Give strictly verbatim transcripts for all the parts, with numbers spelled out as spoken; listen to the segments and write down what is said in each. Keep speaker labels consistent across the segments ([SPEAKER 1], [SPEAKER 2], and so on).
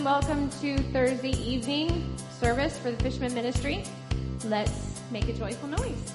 [SPEAKER 1] and welcome to Thursday evening service for the Fishman Ministry. Let's make a joyful noise.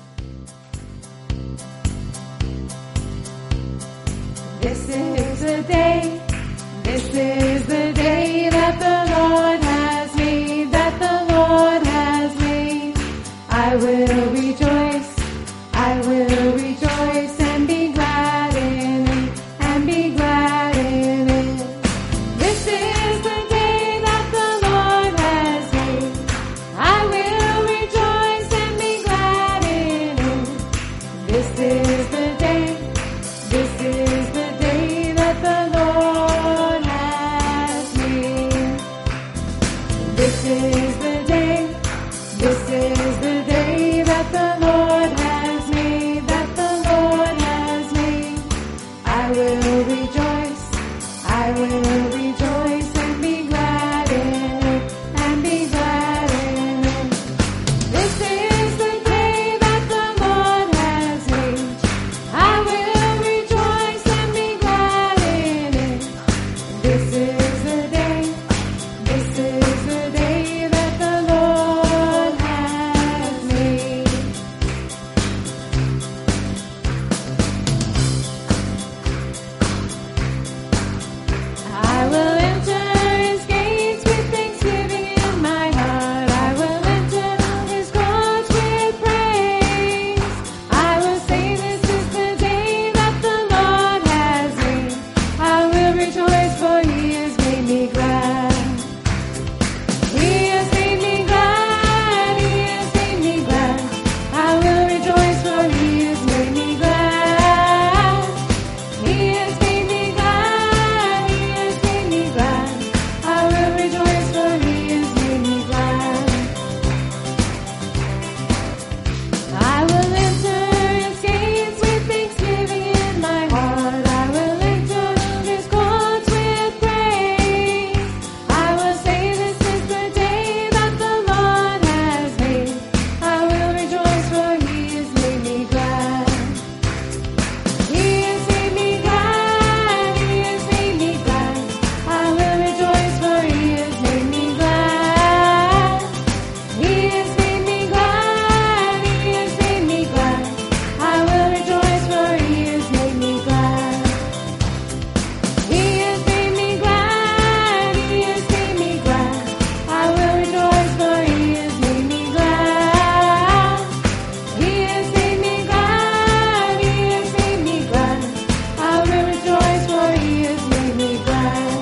[SPEAKER 1] This is the day, this is the day that the Lord has made, that the Lord has made. I will rejoice, I will rejoice and be glad in it, and be glad in it. This is the day that the Lord has made. I will rejoice and be glad in it. This is the day, this is the day that the Lord has made. This is the day, this is the day that the Lord has made, that the Lord has made. I will rejoice, I will rejoice and be glad in it, and be glad in it. This is the day that the Lord has made. I will rejoice and be glad in it. This is the day, this is the day that the Lord has made. I will enter his gates with thanksgiving in my heart. I will enter his courts with praise. I will say this is the day that the Lord has made. I will rejoice, for he has made me glad. He has made me glad, he has made me glad. I will rejoice, for he has made me glad. He has made me glad, he has made me glad. I will rejoice, for he has made me glad. I will enter his gates with thanksgiving in my heart. I will enter his courts with praise. I will say this is the day that the Lord has made. I will rejoice, for he has made me glad. He has made me glad, he has made me glad. I will rejoice, for he has made me glad. He has made me glad, he has made me glad. I will rejoice, for he has made me glad. He has made me glad, he has made me glad. I will rejoice, for he has made me glad. He has made me glad, he has made me glad. I will rejoice, for he has made me glad.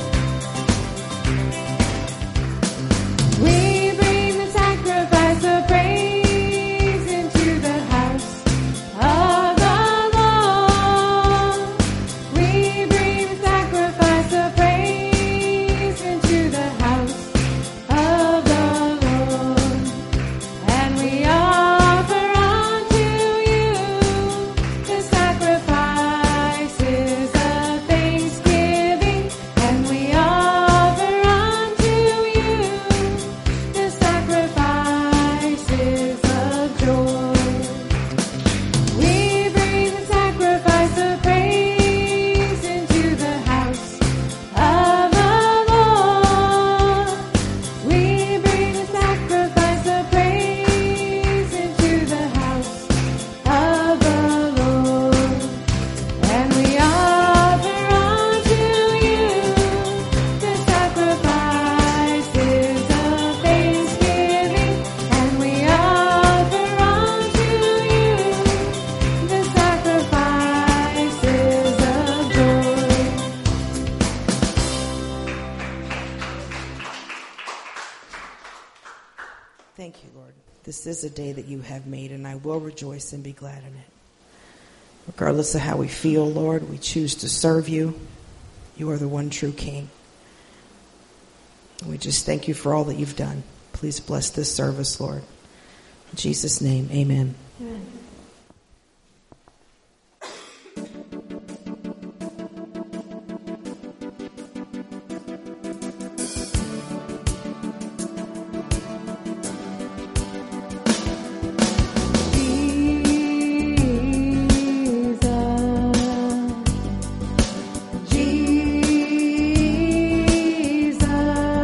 [SPEAKER 1] We bring the sacrifice of praise into the house of the Lord. We bring the sacrifice of praise into the house of the Lord. And we offer unto you the sacrifices of thanksgiving. And we offer unto you the sacrifices of joy. We bring the sacrifice of praise into the house of the Lord. We bring the sacrifice of praise into the house of the Lord. And we offer unto you the sacrifices of thanksgiving. And we offer unto you the sacrifices of joy.
[SPEAKER 2] Thank you, Lord. This is a day that you have made, and I will rejoice and be glad in it. Regardless of how we feel, Lord, we choose to serve you. You are the one true King. And we just thank you for all that you've done. Please bless this service, Lord. In Jesus' name, amen.
[SPEAKER 1] Amen. Jesus, Jesus.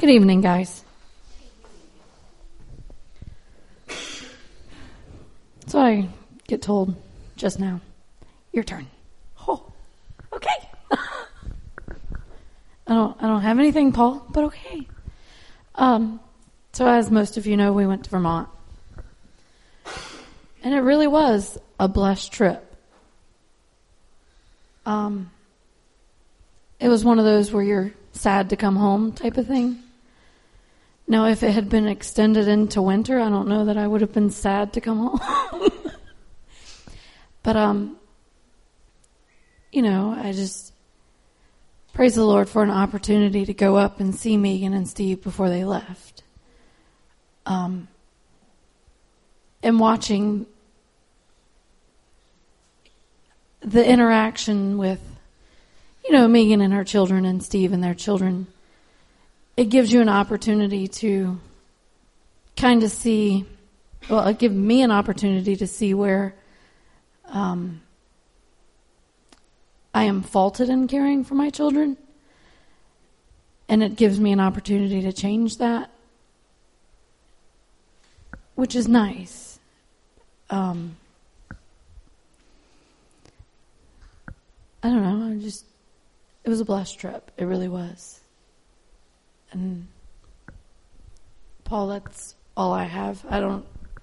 [SPEAKER 3] Good evening, guys. So I get told just now, your turn. Oh, okay. I don't, I don't have anything, Paul, but okay. Um, so as most of you know, we went to Vermont. And it really was a blessed trip. Um, it was one of those where you're sad to come home type of thing. Now, if it had been extended into winter, I don't know that I would have been sad to come home. But, um, you know, I just praise the Lord for an opportunity to go up and see Megan and Steve before they left. Um, and watching the interaction with, you know, Megan and her children and Steve and their children, it gives you an opportunity to kind of see, well, it gives me an opportunity to see where um, I am faulted in caring for my children. And it gives me an opportunity to change that, which is nice. Um, I don't know, I just, it was a blessed trip. It really was. And Paul, that's all I have. I don't.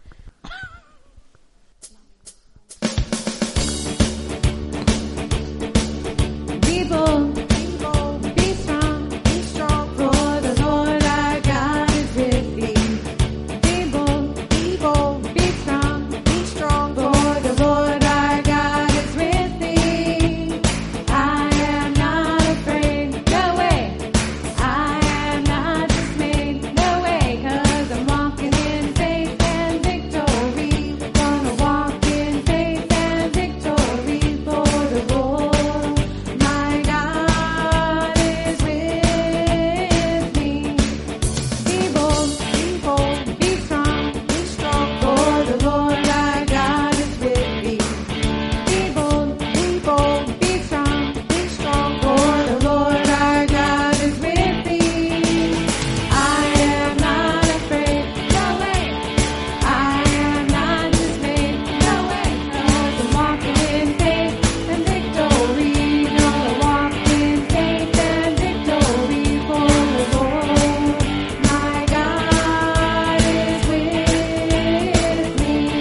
[SPEAKER 1] People, people, be strong, be strong, for the Lord our God is with thee. People, people, be strong, be strong, for the Lord our God is with thee. I am not afraid, no way. I am not dismayed, no way, 'cause I'm walking in faith and victory. Gonna walk in faith and victory for the Lord. My God is with me. Be bold, be bold, be strong, be strong, for the Lord our God is with thee. Be bold, be bold, be strong, be strong, for the Lord our God is with thee. I am not afraid, no way. I am not dismayed, no way, 'cause I'm walking in faith and victory. Gonna walk in faith and victory for the Lord. My God is with me.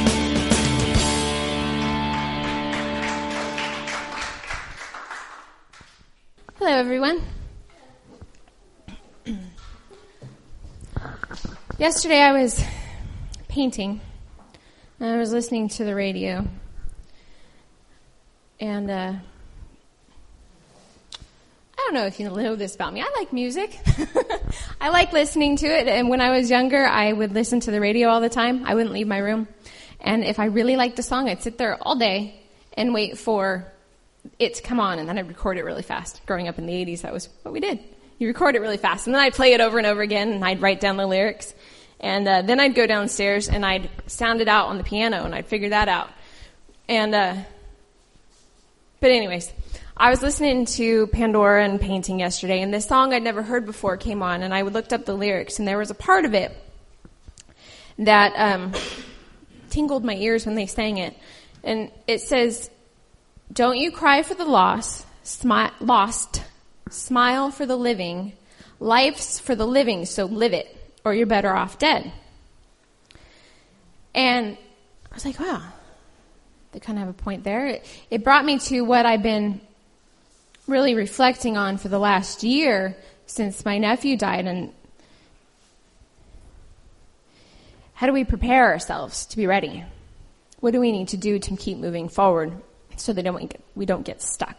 [SPEAKER 4] Hello, everyone. Yesterday I was painting, and I was listening to the radio, and uh, I don't know if you know this about me. I like music. I like listening to it, and when I was younger, I would listen to the radio all the time. I wouldn't leave my room, and if I really liked a song, I'd sit there all day and wait for it to come on, and then I'd record it really fast. Growing up in the eighties, that was what we did. You record it really fast, and then I'd play it over and over again, and I'd write down the lyrics, and uh, then I'd go downstairs, and I'd sound it out on the piano, and I'd figure that out. And, uh, but anyways, I was listening to Pandora and painting yesterday, and this song I'd never heard before came on, and I looked up the lyrics, and there was a part of it that um, tingled my ears when they sang it. And it says, "Don't you cry for the lost, smi- lost, smile for the living. Life's for the living, so live it, or you're better off dead." And I was like, wow, they kind of have a point there. It, it brought me to what I've been really reflecting on for the last year since my nephew died, and how do we prepare ourselves to be ready? What do we need to do to keep moving forward so that we, get, we don't get stuck?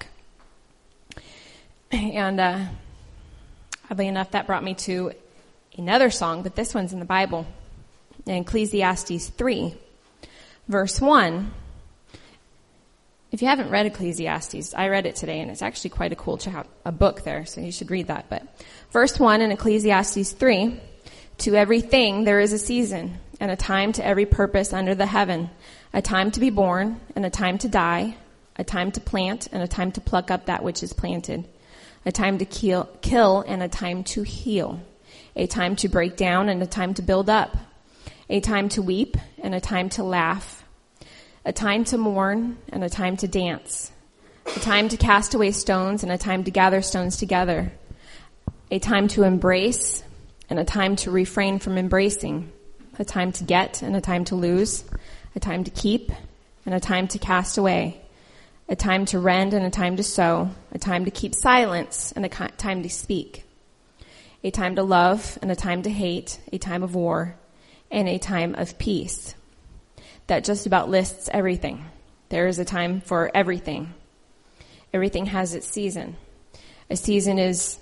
[SPEAKER 4] And uh, oddly enough, that brought me to another song, but this one's in the Bible. In Ecclesiastes three, verse one. If you haven't read Ecclesiastes, I read it today, and it's actually quite a cool chap- a book there, so you should read that. But verse one in Ecclesiastes three, "To everything there is a season, and a time to every purpose under the heaven, a time to be born, and a time to die, a time to plant, and a time to pluck up that which is planted, a time to kill, kill and a time to heal, a time to break down and a time to build up, a time to weep and a time to laugh, a time to mourn and a time to dance, a time to cast away stones and a time to gather stones together, a time to embrace and a time to refrain from embracing, a time to get and a time to lose, a time to keep and a time to cast away, a time to rend and a time to sow, a time to keep silence and a time to speak, a time to love and a time to hate, a time of war and a time of peace. That just about lists everything. There is a time for everything. Everything has its season. A season is,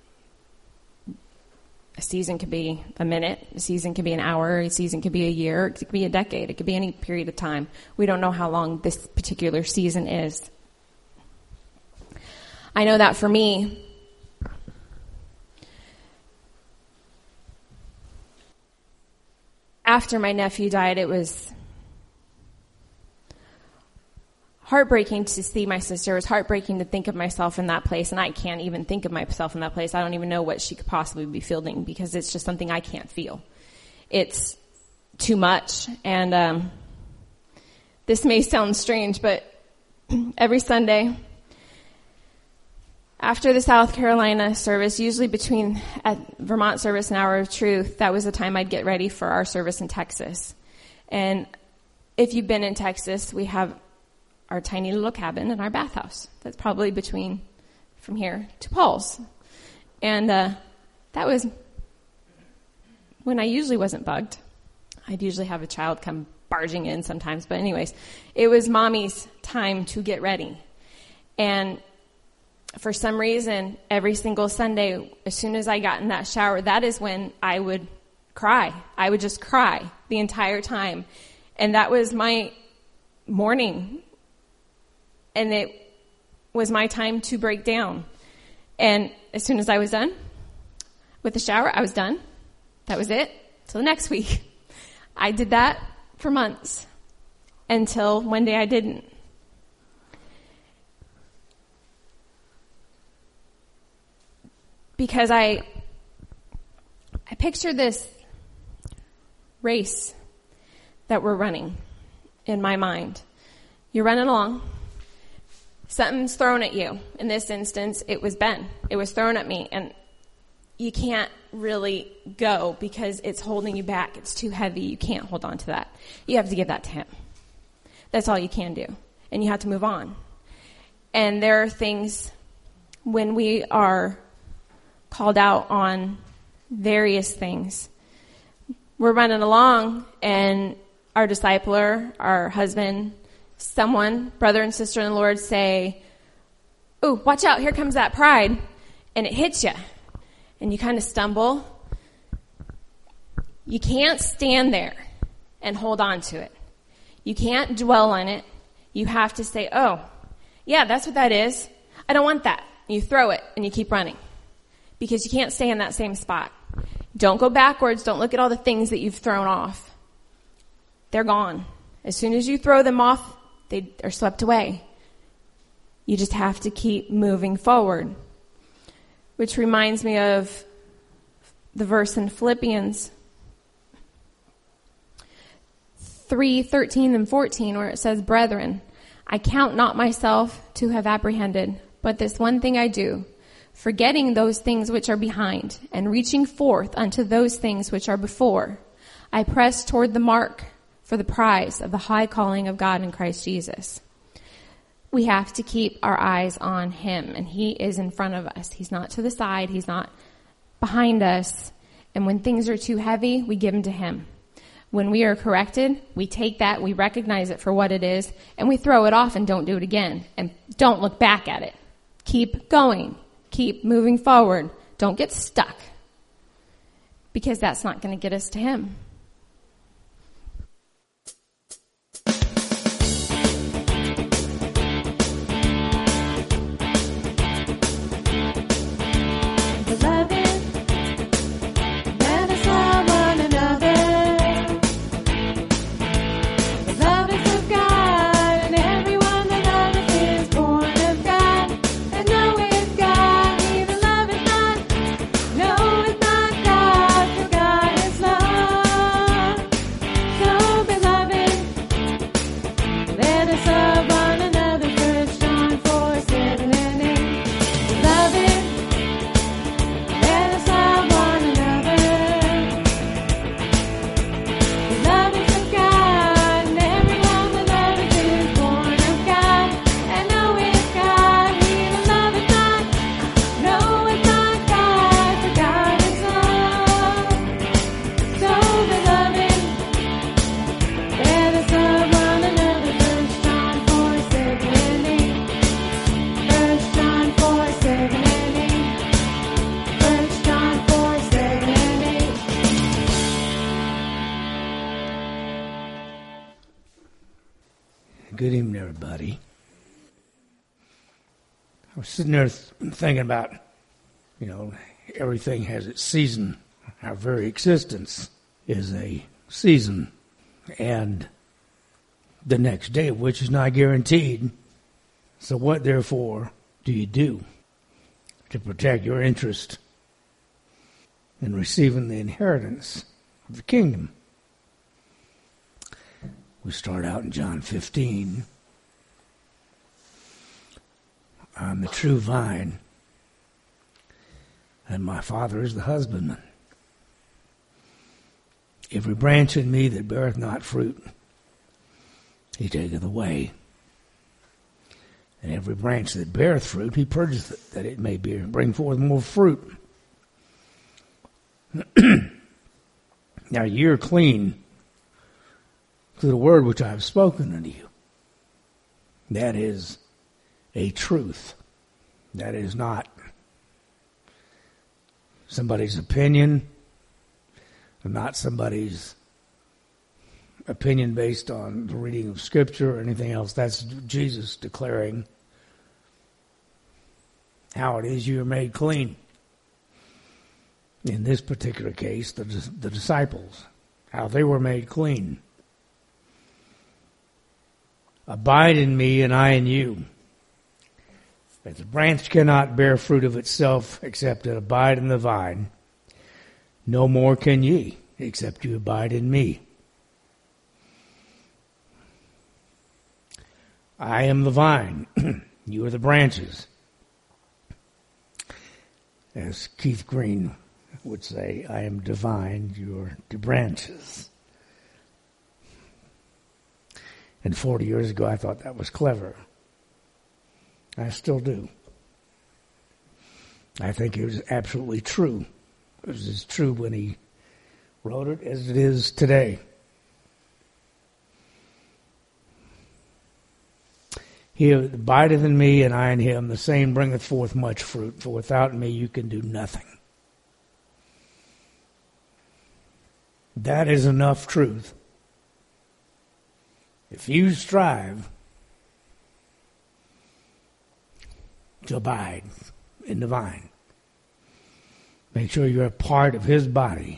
[SPEAKER 4] a season could be a minute, a season could be an hour, a season could be a year, it could be a decade, it could be any period of time. We don't know how long this particular season is. I know that for me, after my nephew died, it was heartbreaking to see my sister. It was heartbreaking to think of myself in that place, and I can't even think of myself in that place. I don't even know what she could possibly be feeling because it's just something I can't feel. It's too much, and um, this may sound strange, but every Sunday after the South Carolina service, usually between at Vermont service and Hour of Truth, that was the time I'd get ready for our service in Texas. And if you've been in Texas, we have our tiny little cabin and our bathhouse. That's probably between from here to Paul's. And uh, that was when I usually wasn't bugged. I'd usually have a child come barging in sometimes. But anyways, it was Mommy's time to get ready. And for some reason, every single Sunday, as soon as I got in that shower, that is when I would cry. I would just cry the entire time. And that was my morning. And it was my time to break down. And as soon as I was done with the shower, I was done. That was it. Till the next week. I did that for months until one day I didn't. Because I, I pictured this race that we're running in my mind. You're running along. Something's thrown at you. In this instance, it was Ben. It was thrown at me, and you can't really go because it's holding you back. It's too heavy. You can't hold on to that. You have to give that to him. That's all you can do, and you have to move on. And there are things when we are called out on various things. We're running along, and our discipler, our husband, someone, brother and sister in the Lord, say, "Ooh, watch out, here comes that pride," and it hits you, and you kind of stumble. You can't stand there and hold on to it. You can't dwell on it. You have to say, "Oh, yeah, that's what that is. I don't want that." You throw it, and you keep running, because you can't stay in that same spot. Don't go backwards. Don't look at all the things that you've thrown off. They're gone. As soon as you throw them off, they are swept away. You just have to keep moving forward. Which reminds me of the verse in Philippians three, thirteen and fourteen, where it says, "Brethren, I count not myself to have apprehended, but this one thing I do, forgetting those things which are behind, and reaching forth unto those things which are before, I press toward the mark for the prize of the high calling of God in Christ Jesus." We have to keep our eyes on him, and he is in front of us. He's not to the side. He's not behind us. And when things are too heavy, we give them to him. When we are corrected, we take that, we recognize it for what it is, and we throw it off and don't do it again. And don't look back at it. Keep going. Keep moving forward. Don't get stuck, because that's not going to get us to him.
[SPEAKER 1] God.
[SPEAKER 5] Good evening, everybody. I was sitting there th- thinking about, you know, everything has its season. Our very existence is a season. And the next day, which is not guaranteed. So what, therefore, do you do to protect your interest in receiving the inheritance of the kingdom? We start out in John fifteen. I'm the true vine, and my Father is the husbandman. Every branch in me that beareth not fruit, he taketh away. And every branch that beareth fruit, he purgeth it, that it may bear, bring forth more fruit. Now you're clean through the word which I have spoken unto you. That is a truth. That is not somebody's opinion, not somebody's opinion based on the reading of Scripture or anything else. That's Jesus declaring how it is you are made clean. In this particular case, the, the disciples, how they were made clean. Abide in me and I in you. As the branch cannot bear fruit of itself except it abide in the vine, no more can ye except you abide in me. I am the vine, you are the branches. As Keith Green would say, I am divine, you are the branches. And forty years ago, I thought that was clever. I still do. I think it was absolutely true. It was as true when he wrote it as it is today. He abideth in me, and I in him. The same bringeth forth much fruit. For without me you can do nothing. That is enough truth. If you strive to abide in the vine, make sure you're a part of his body,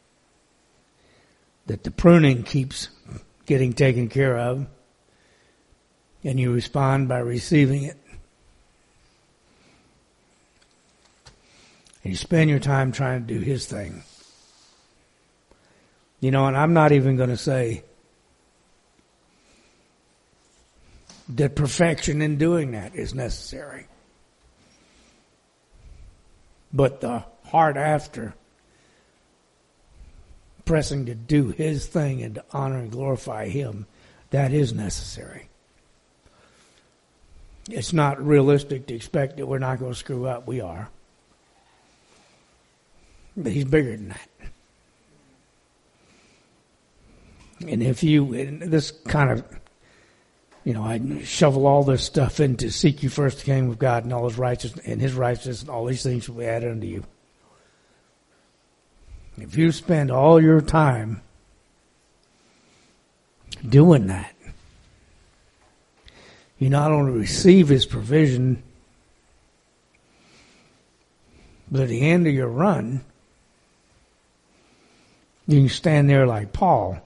[SPEAKER 5] that the pruning keeps getting taken care of, and you respond by receiving it. And you spend your time trying to do his thing. You know, and I'm not even going to say that perfection in doing that is necessary. But the heart after, pressing to do his thing and to honor and glorify him, that is necessary. It's not realistic to expect that we're not going to screw up. We are. But he's bigger than that. And if you, and this kind of, you know, I shovel all this stuff into seek you first the kingdom of God and all his righteousness, and his righteousness, and all these things will be added unto you. If you spend all your time doing that, you not only receive his provision, but at the end of your run, you can stand there like Paul.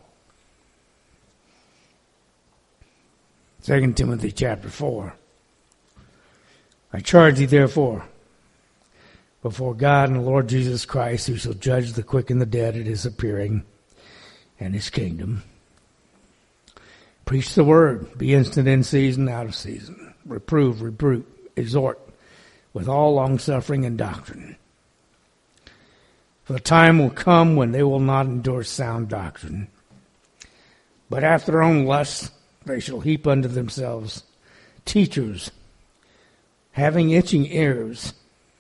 [SPEAKER 5] Second Timothy chapter four. I charge thee therefore before God and the Lord Jesus Christ, who shall judge the quick and the dead at his appearing and his kingdom. Preach the word. Be instant in season, out of season. Reprove, rebuke, exhort with all longsuffering and doctrine. For the time will come when they will not endure sound doctrine, but after their own lusts they shall heap unto themselves teachers, having itching ears,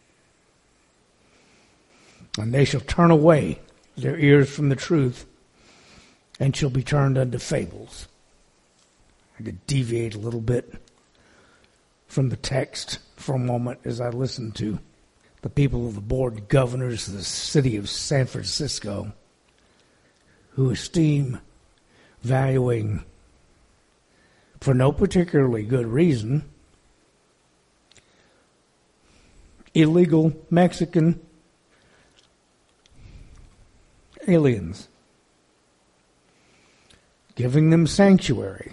[SPEAKER 5] and they shall turn away their ears from the truth, and shall be turned unto fables. I could deviate a little bit from the text for a moment as I listen to the people of the board of governors of the city of San Francisco, who esteem valuing for no particularly good reason, illegal Mexican aliens, giving them sanctuary,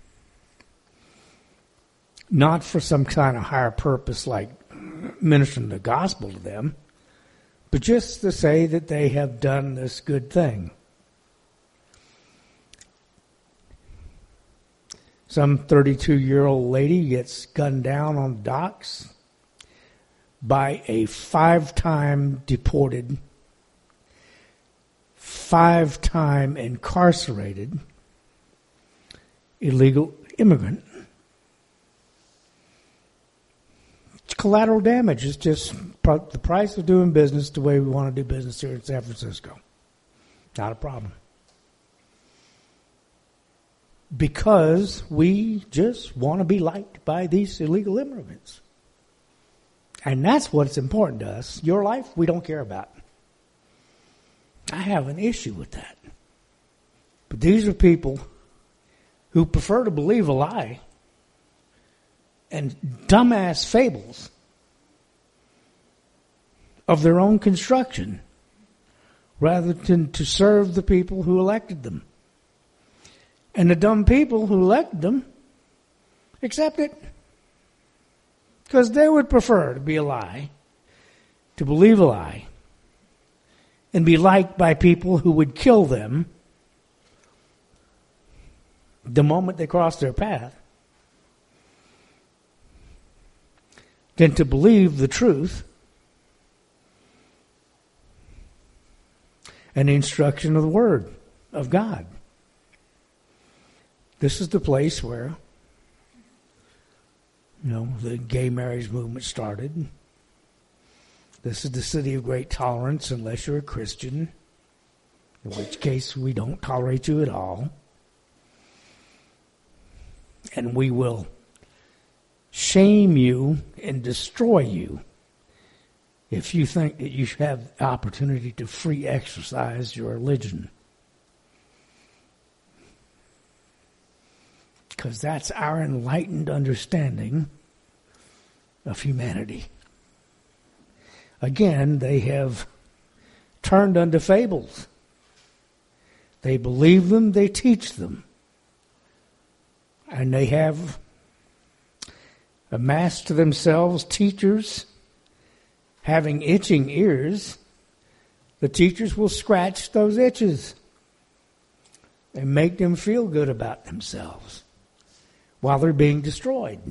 [SPEAKER 5] not for some kind of higher purpose like ministering the gospel to them, but just to say that they have done this good thing. Some thirty-two-year-old lady gets gunned down on the docks by a five-time deported, five-time incarcerated illegal immigrant. It's collateral damage. It's just the price of doing business the way we want to do business here in San Francisco. Not a problem. Because we just want to be liked by these illegal immigrants. And that's what's important to us. Your life, we don't care about. I have an issue with that. But these are people who prefer to believe a lie and dumbass fables of their own construction rather than to serve the people who elected them. And the dumb people who elected them accept it because they would prefer to be a lie, to believe a lie, and be liked by people who would kill them the moment they cross their path, than to believe the truth and the instruction of the Word of God. This is the place where, you know, the gay marriage movement started. This is the city of great tolerance unless you're a Christian, in which case we don't tolerate you at all. And we will shame you and destroy you if you think that you should have the opportunity to free exercise your religion. Because that's our enlightened understanding of humanity. Again, they have turned unto fables. They believe them, they teach them. And they have amassed to themselves teachers having itching ears. The teachers will scratch those itches and make them feel good about themselves while they're being destroyed.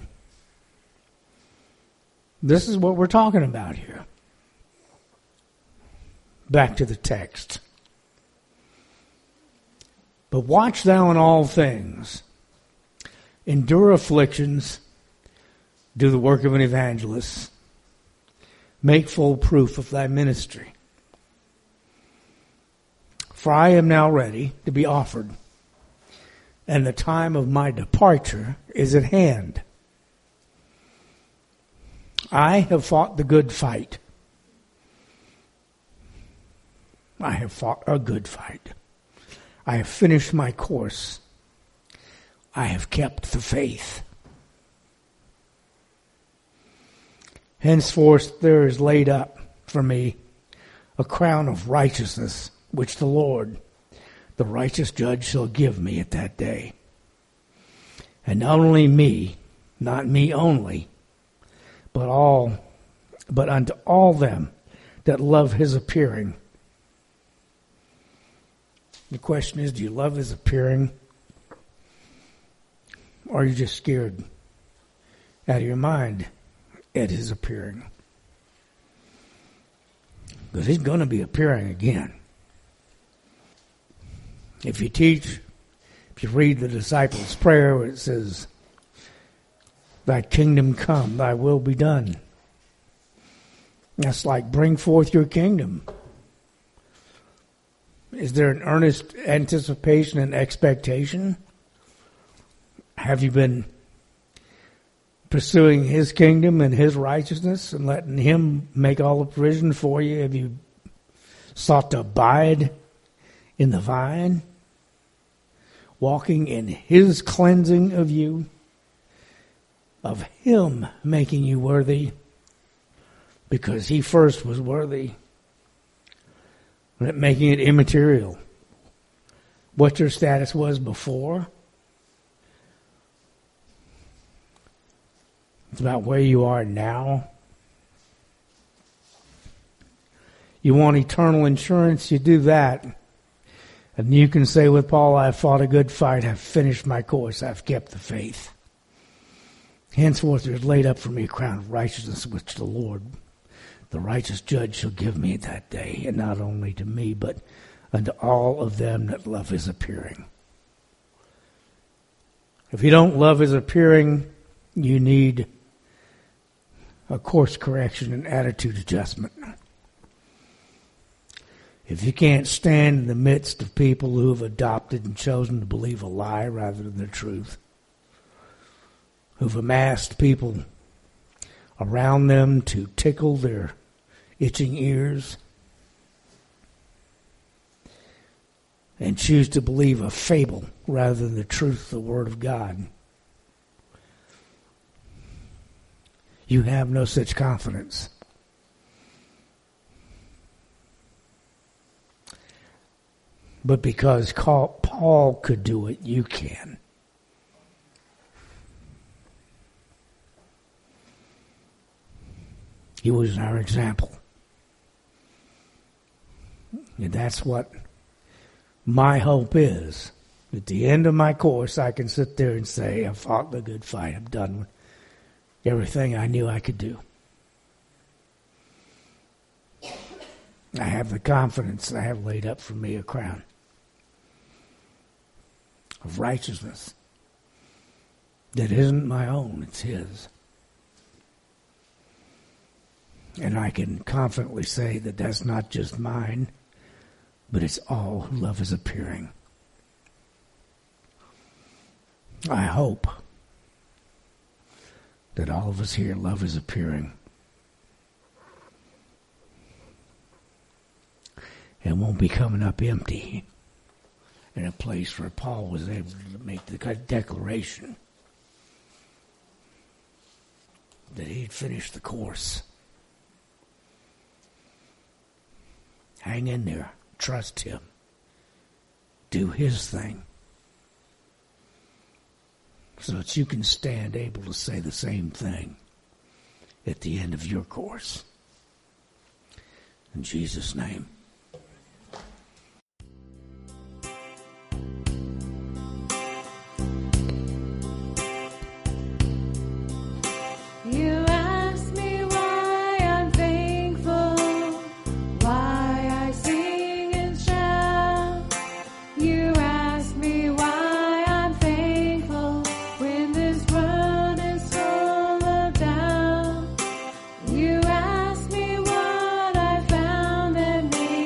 [SPEAKER 5] This is what we're talking about here. Back to the text. But watch thou in all things, endure afflictions, do the work of an evangelist, make full proof of thy ministry. For I am now ready to be offered, and the time of my departure is at hand. I have fought the good fight. I have fought a good fight. I have finished my course. I have kept the faith. Henceforth there is laid up for me a crown of righteousness, which the Lord, the righteous judge, shall give me at that day. And not only me, not me only, but all, but unto all them that love his appearing. The question is, do you love his appearing? Or are you just scared out of your mind at his appearing? Because he's going to be appearing again. If you teach, if you read the disciples' prayer where it says, thy kingdom come, thy will be done. That's like, bring forth your kingdom. Is there an earnest anticipation and expectation? Have you been pursuing his kingdom and his righteousness and letting him make all the provision for you? Have you sought to abide in the vine? walking in His cleansing of you, of Him making you worthy, because He first was worthy, making it immaterial. What your status was before, it's about where you are now. You want eternal insurance, you do that. And you can say with Paul, I have fought a good fight, I've finished my course, I've kept the faith. Henceforth there is laid up for me a crown of righteousness, which the Lord, the righteous judge, shall give me at that day, and not only to me, but unto all of them that love His appearing. If you don't love His appearing, you need a course correction and attitude adjustment. If you can't stand in the midst of people who have adopted and chosen to believe a lie rather than the truth, who've amassed people around them to tickle their itching ears, and choose to believe a fable rather than the truth of the Word of God, you have no such confidence. But because Paul could do it, you can. He was our example. And that's what my hope is. At the end of my course, I can sit there and say, I've fought the good fight. I've done everything I knew I could do. I have the confidence I have laid up for me a crown of righteousness that isn't my own, it's His. And I can confidently say that that's not just mine, but it's all who love His appearing. I hope that all of us here love His appearing and won't be coming up empty in a place where Paul was able to make the declaration that he'd finished the course. Hang in there. Trust Him. Do His thing. So that you can stand able to say the same thing at the end of your course. In Jesus' name.
[SPEAKER 1] You ask me why I'm thankful, why I sing and shout. You ask me why I'm thankful when this world is full of doubt. You ask me what I found that made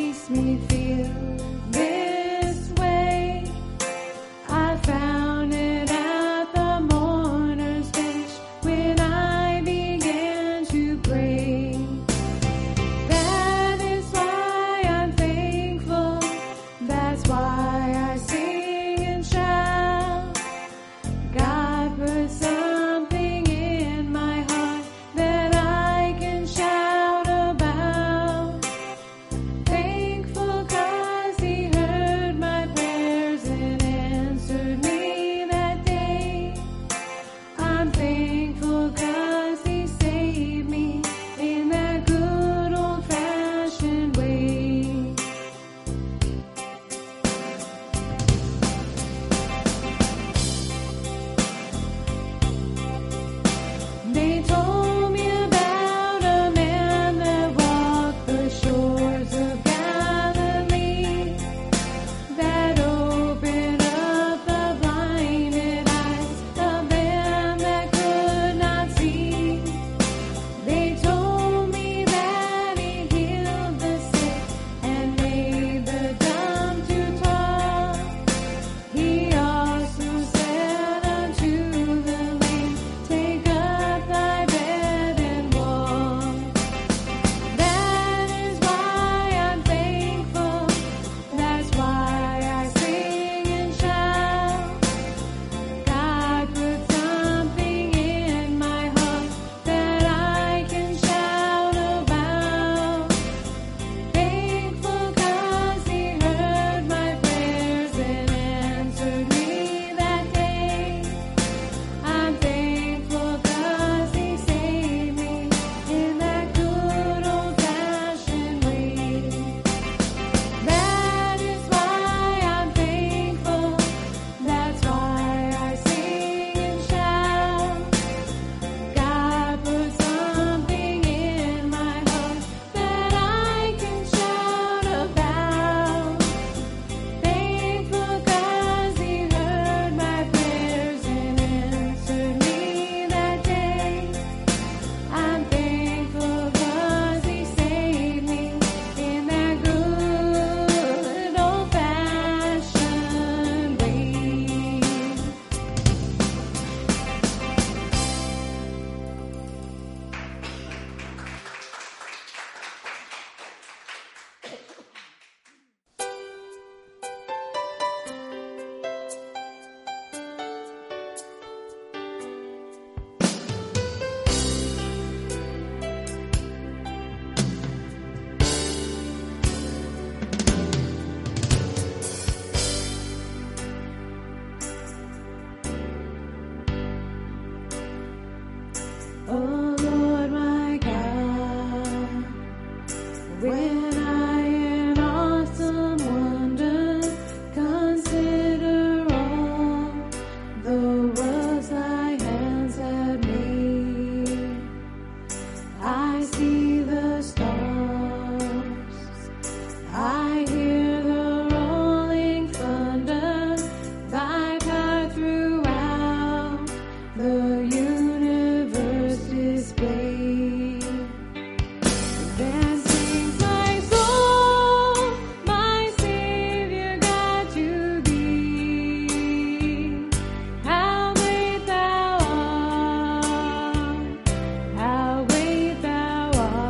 [SPEAKER 1] Oh Lord my God, when I in awesome wonder consider all the worlds thy hands have made, I see the stars, I hear the rolling thunder, thy power throughout the universe displayed. Then sings my soul, my Savior God, to thee. How great thou art, how great thou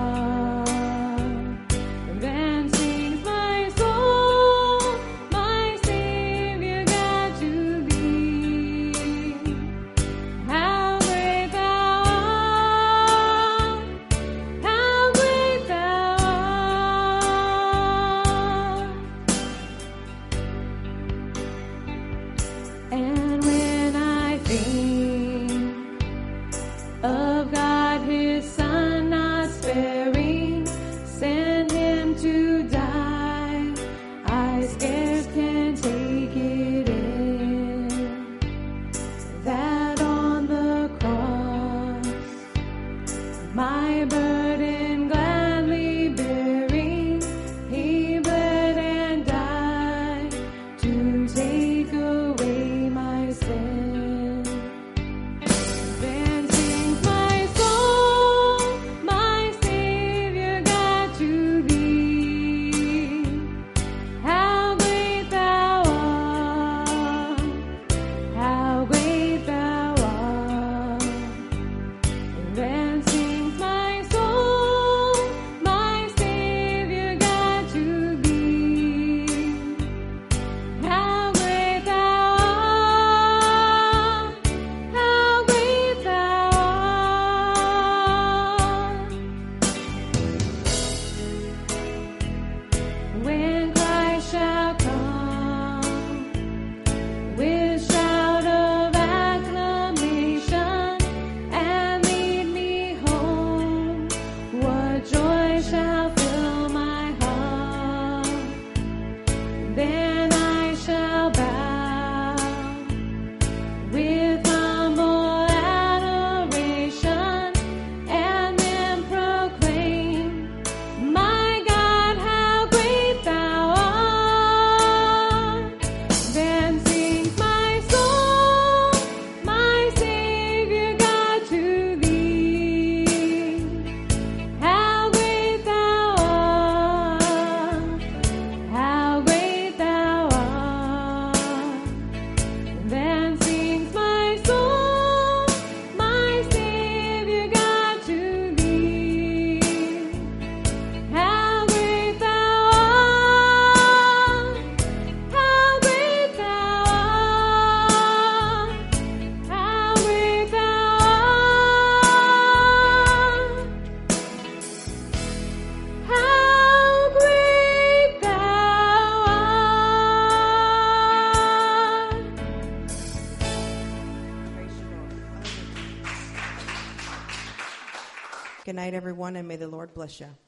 [SPEAKER 1] art. Then sings my soul, my Savior God, to thee. How great thou art, how great thou art. And when I think of God, his Son, not sparing, send him to die, I scarce can take it in, that on the cross, my burden gladly bearing, he bled and died to take away my sin. Then sings my soul, my Savior God, to thee. How great thou art, how great thou art. Then sings my soul, my Savior God, to thee. How great thou art, how great thou art. When Christ shall come with shout of acclamation and lead me home, what joy shall fill my heart. Then I shall bow with humble adoration and then proclaim, my God, how great thou art. Then sings my soul, my Savior God, to thee. How great thou art, how great thou art. Then sings my soul, my Savior God, to thee. How great thou art, how great thou art, how great thou art, how great thou art.
[SPEAKER 2] Praise you, Lord. Good night, everyone, and may the Lord bless you.